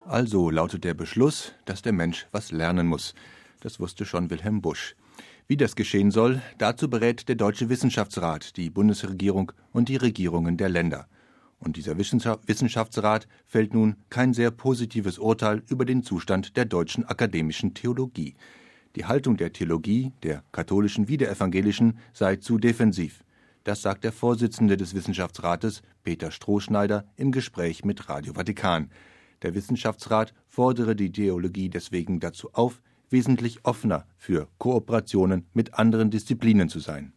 Also lautet der Beschluss, dass der Mensch was lernen muss. Das wusste schon Wilhelm Busch. Wie das geschehen soll, dazu berät der Deutsche Wissenschaftsrat die Bundesregierung und die Regierungen der Länder. Und dieser Wissenschaftsrat fällt nun kein sehr positives Urteil über den Zustand der deutschen akademischen Theologie. Die Haltung der Theologie, der katholischen wie der evangelischen, sei zu defensiv. Das sagt der Vorsitzende des Wissenschaftsrates, Peter Strohschneider, im Gespräch mit Radio Vatikan. Der Wissenschaftsrat fordere die Theologie deswegen dazu auf, wesentlich offener für Kooperationen mit anderen Disziplinen zu sein.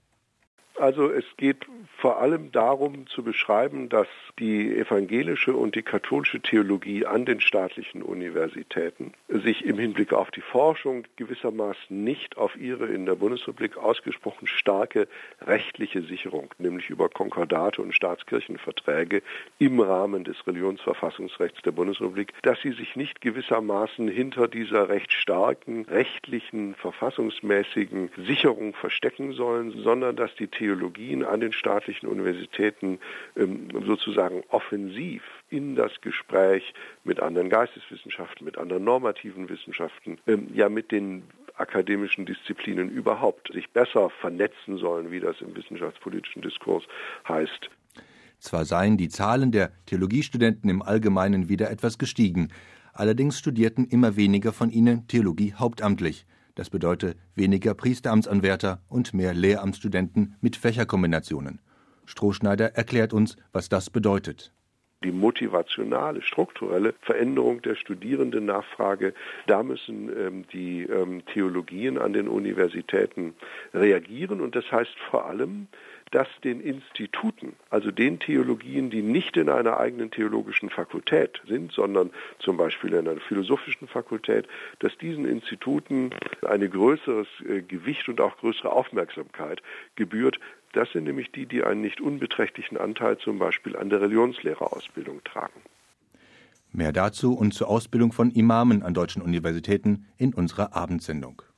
Also es geht vor allem darum zu beschreiben, dass die evangelische und die katholische Theologie an den staatlichen Universitäten sich im Hinblick auf die Forschung gewissermaßen nicht auf ihre in der Bundesrepublik ausgesprochen starke rechtliche Sicherung, nämlich über Konkordate und Staatskirchenverträge im Rahmen des Religionsverfassungsrechts der Bundesrepublik, dass sie sich nicht gewissermaßen hinter dieser recht starken rechtlichen, verfassungsmäßigen Sicherung verstecken sollen, sondern dass die Theologien an den staatlichen Universitäten sozusagen offensiv in das Gespräch mit anderen Geisteswissenschaften, mit anderen normativen Wissenschaften, mit den akademischen Disziplinen überhaupt sich besser vernetzen sollen, wie das im wissenschaftspolitischen Diskurs heißt. Zwar seien die Zahlen der Theologiestudenten im Allgemeinen wieder etwas gestiegen, allerdings studierten immer weniger von ihnen Theologie hauptamtlich. Das bedeutet weniger Priesteramtsanwärter und mehr Lehramtsstudenten mit Fächerkombinationen. Strohschneider erklärt uns, was das bedeutet. Die motivationale, strukturelle Veränderung der Studierendennachfrage, da müssen die Theologien an den Universitäten reagieren. Und das heißt vor allem, dass den Instituten, also den Theologien, die nicht in einer eigenen theologischen Fakultät sind, sondern zum Beispiel in einer philosophischen Fakultät, dass diesen Instituten ein größeres Gewicht und auch größere Aufmerksamkeit gebührt. Das sind nämlich die, die einen nicht unbeträchtlichen Anteil zum Beispiel an der Religionslehrerausbildung tragen. Mehr dazu und zur Ausbildung von Imamen an deutschen Universitäten in unserer Abendsendung.